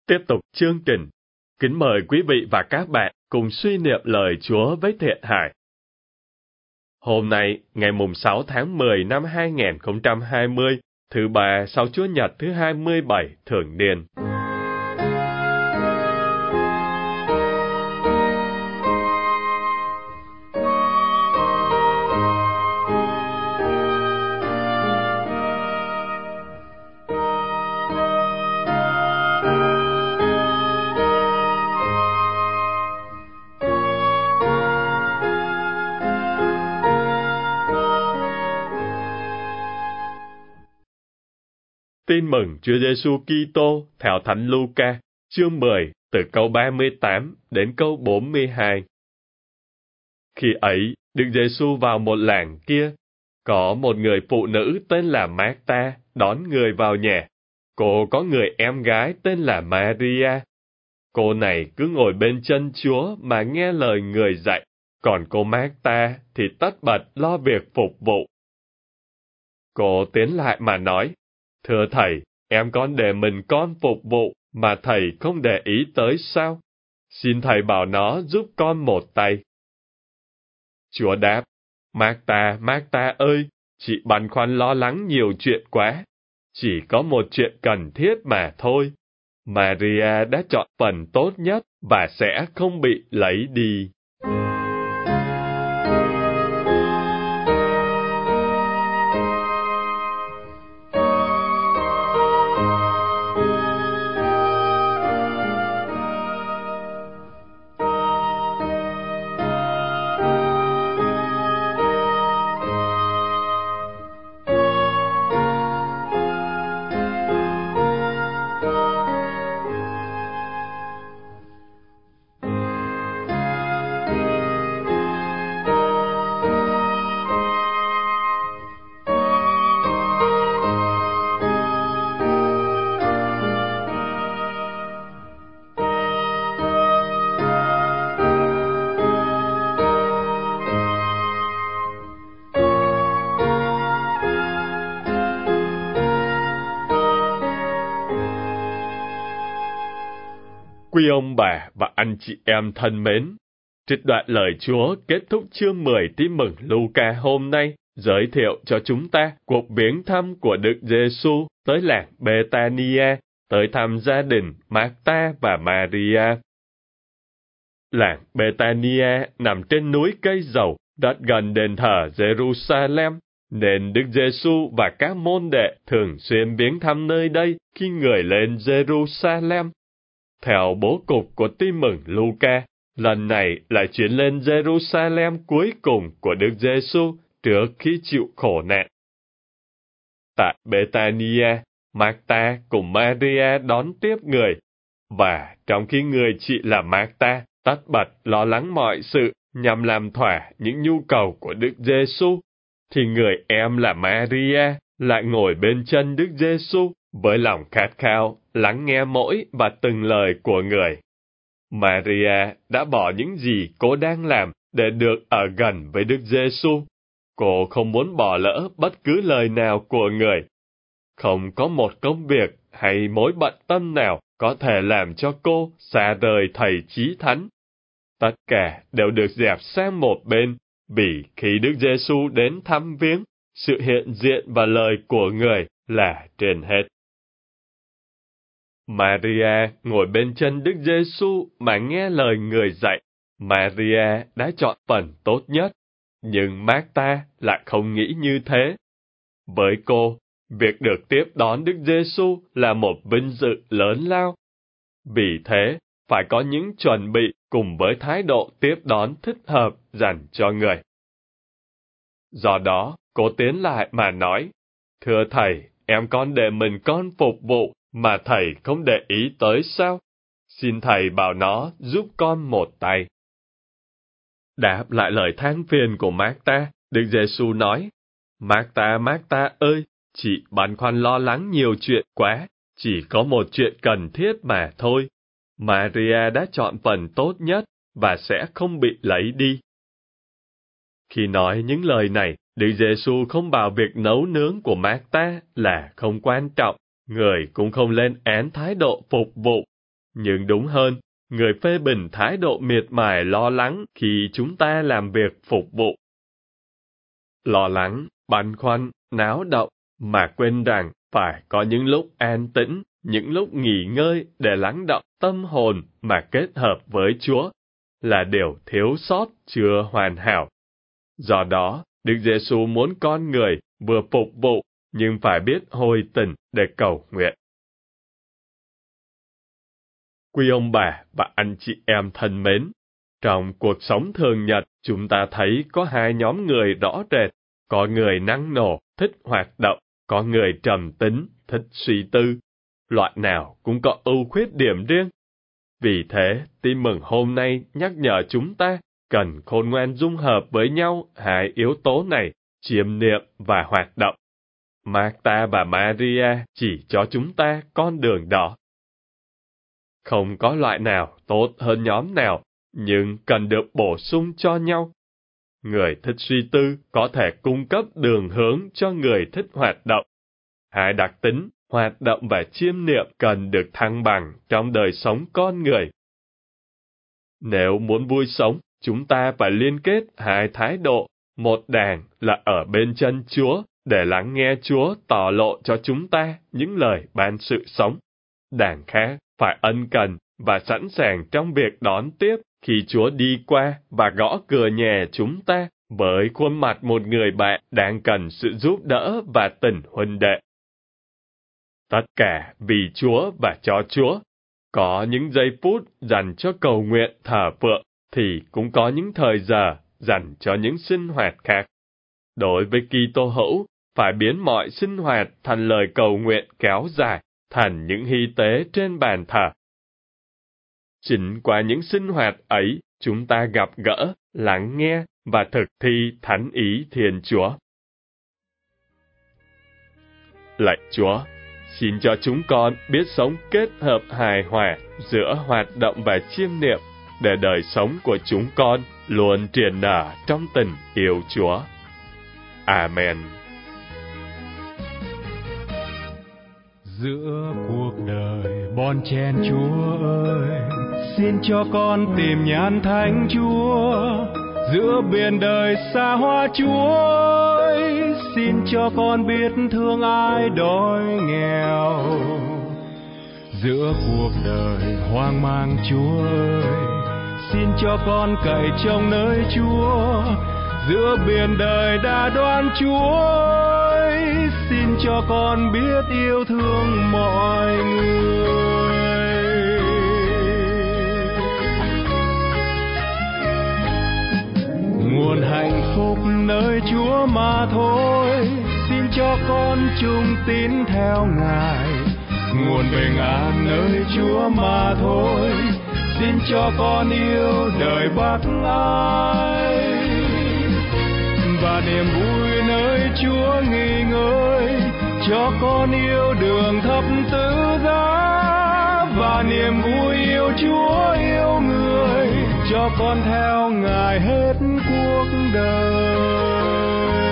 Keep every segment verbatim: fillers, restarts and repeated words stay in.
Tiếp tục chương trình. Kính mời quý vị và các bạn cùng suy niệm lời Chúa với Thiện Hải. Hôm nay, ngày mùng sáu tháng mười năm hai nghìn không trăm hai mươi, thứ ba sau Chúa Nhật thứ hai mươi bảy thường niên. Tin mừng Chúa Giêsu Kitô theo Thánh Luca, chương mười, từ câu ba mươi tám đến câu bốn mươi hai. Khi ấy, Đức Giêsu vào một làng kia, có một người phụ nữ tên là Mác-ta đón người vào nhà. Cô có người em gái tên là Maria. Cô này cứ ngồi bên chân Chúa mà nghe lời người dạy, còn cô Mác-ta thì tất bật lo việc phục vụ. Cô tiến lại mà nói: Thưa Thầy, em con để mình con phục vụ, mà Thầy không để ý tới sao? Xin Thầy bảo nó giúp con một tay. Chúa đáp: Mác-ta, Mác-ta ơi, chị băn khoăn lo lắng nhiều chuyện quá. Chỉ có một chuyện cần thiết mà thôi. Maria đã chọn phần tốt nhất và sẽ không bị lấy đi. Quý ông bà và anh chị em thân mến, trích đoạn lời Chúa kết thúc chương mười Tin mừng Luca hôm nay giới thiệu cho chúng ta cuộc viếng thăm của Đức Giêsu tới làng Bethania, tới thăm gia đình Mác-ta và Maria. Làng Bethania nằm trên núi Cây Dầu, rất gần đền thờ Jerusalem, nên Đức Giêsu và các môn đệ thường xuyên viếng thăm nơi đây khi người lên Jerusalem. Theo bố cục của Tin mừng Luca, lần này là chuyến lên Jerusalem cuối cùng của Đức Giêsu trước khi chịu khổ nạn. Tại Bethania, Mác-ta cùng Maria đón tiếp người, và trong khi người chị là Mác-ta tất bật lo lắng mọi sự nhằm làm thỏa những nhu cầu của Đức Giêsu, thì người em là Maria lại ngồi bên chân Đức Giêsu với lòng khát khao lắng nghe mỗi và từng lời của người. Maria đã bỏ những gì cô đang làm để được ở gần với Đức Giêsu. Cô không muốn bỏ lỡ bất cứ lời nào của người. Không có một công việc hay mối bận tâm nào có thể làm cho cô xa rời Thầy Chí Thánh. Tất cả đều được dẹp sang một bên, vì khi Đức Giêsu đến thăm viếng, sự hiện diện và lời của người là trên hết. Maria ngồi bên chân Đức Giêsu mà nghe lời người dạy. Maria đã chọn phần tốt nhất, nhưng Mác-ta lại không nghĩ như thế. Với cô, việc được tiếp đón Đức Giêsu là một vinh dự lớn lao. Vì thế, phải có những chuẩn bị cùng với thái độ tiếp đón thích hợp dành cho người. Do đó, cô tiến lại mà nói: Thưa Thầy, em con để mình con phục vụ, mà Thầy không để ý tới sao? Xin Thầy bảo nó giúp con một tay. Đáp lại lời than phiền của Mác-ta, Đức Giêsu nói: Mác-ta, Mác-ta ơi, chị băn khoăn lo lắng nhiều chuyện quá, chỉ có một chuyện cần thiết mà thôi. Maria đã chọn phần tốt nhất và sẽ không bị lấy đi. Khi nói những lời này, Đức Giêsu không bảo việc nấu nướng của Mác-ta là không quan trọng, người cũng không lên án thái độ phục vụ. Nhưng đúng hơn, người phê bình thái độ miệt mài lo lắng khi chúng ta làm việc phục vụ. Lo lắng, băn khoăn, náo động, mà quên rằng phải có những lúc an tĩnh, những lúc nghỉ ngơi để lắng động tâm hồn mà kết hợp với Chúa, là điều thiếu sót chưa hoàn hảo. Do đó, Đức Giêsu muốn con người vừa phục vụ nhưng phải biết hồi tỉnh để cầu nguyện. Quý ông bà và anh chị em thân mến, trong cuộc sống thường nhật, chúng ta thấy có hai nhóm người rõ rệt. Có người năng nổ, thích hoạt động, có người trầm tính, thích suy tư. Loại nào cũng có ưu khuyết điểm riêng. Vì thế, tin mừng hôm nay nhắc nhở chúng ta cần khôn ngoan dung hợp với nhau hai yếu tố này, chiêm niệm và hoạt động. Martha và Maria chỉ cho chúng ta con đường đó. Không có loại nào tốt hơn nhóm nào, nhưng cần được bổ sung cho nhau. Người thích suy tư có thể cung cấp đường hướng cho người thích hoạt động. Hai đặc tính, hoạt động và chiêm niệm cần được thăng bằng trong đời sống con người. Nếu muốn vui sống, chúng ta phải liên kết hai thái độ. Một đàng là ở bên chân Chúa để lắng nghe Chúa tỏ lộ cho chúng ta những lời ban sự sống. Đàng khác phải ân cần và sẵn sàng trong việc đón tiếp khi Chúa đi qua và gõ cửa nhà chúng ta với khuôn mặt một người bạn đang cần sự giúp đỡ và tình huynh đệ. Tất cả vì Chúa và cho Chúa. Có những giây phút dành cho cầu nguyện thờ phượng, thì cũng có những thời giờ dành cho những sinh hoạt khác. Đối với Kitô hữu, phải biến mọi sinh hoạt thành lời cầu nguyện kéo dài, thành những hy tế trên bàn thờ. Chính qua những sinh hoạt ấy, chúng ta gặp gỡ, lắng nghe và thực thi thánh ý Thiên Chúa. Lạy Chúa, xin cho chúng con biết sống kết hợp hài hòa giữa hoạt động và chiêm niệm, để đời sống của chúng con luôn triển nở trong tình yêu Chúa. Amen. Giữa cuộc đời bon chen Chúa ơi, xin cho con tìm nhàn thánh Chúa. Giữa biển đời xa hoa Chúa ơi, xin cho con biết thương ai đói nghèo. Giữa cuộc đời hoang mang Chúa ơi, xin cho con cậy trông nơi Chúa. Giữa biển đời đa đoan Chúa ơi, xin cho con biết yêu thương mọi người. Nguồn hạnh phúc nơi Chúa mà thôi, xin cho con chung tín theo Ngài. Nguồn bình an nơi Chúa mà thôi, xin cho con yêu đời bác ái. Và niềm vui nơi Chúa nghỉ ngơi, cho con yêu đường thập tự giá. Và niềm vui yêu Chúa yêu người, cho con theo Ngài hết cuộc đời.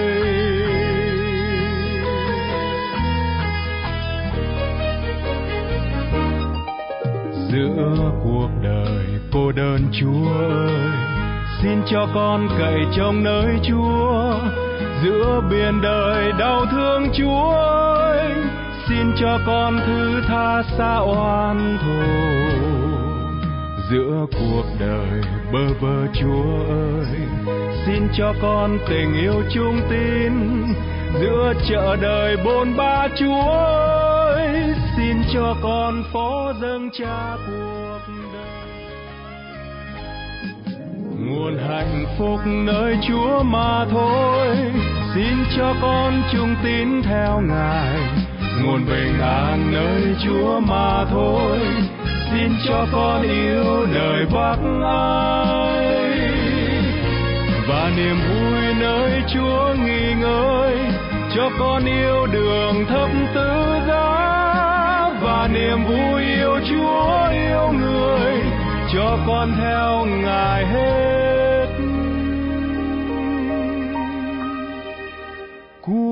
Giữa cuộc đời cô đơn Chúa ơi, xin cho con cậy trông nơi Chúa. Giữa biển đời đau thương Chúa ơi, xin cho con thứ tha xa oan thù. Giữa cuộc đời bơ vơ Chúa ơi, xin cho con tình yêu chung tín. Giữa chợ đời bôn ba Chúa ơi, xin cho con phó dâng Cha cuộc đời. Nguồn hạnh phúc nơi Chúa mà thôi, xin cho con chung tín theo Ngài. Nguồn bình an nơi Chúa mà thôi, xin cho con yêu đời bác ái. Và niềm vui nơi Chúa nghỉ ngơi, cho con yêu đường thập tự giá. Và niềm vui yêu Chúa yêu người, cho con theo Ngài hết cuộc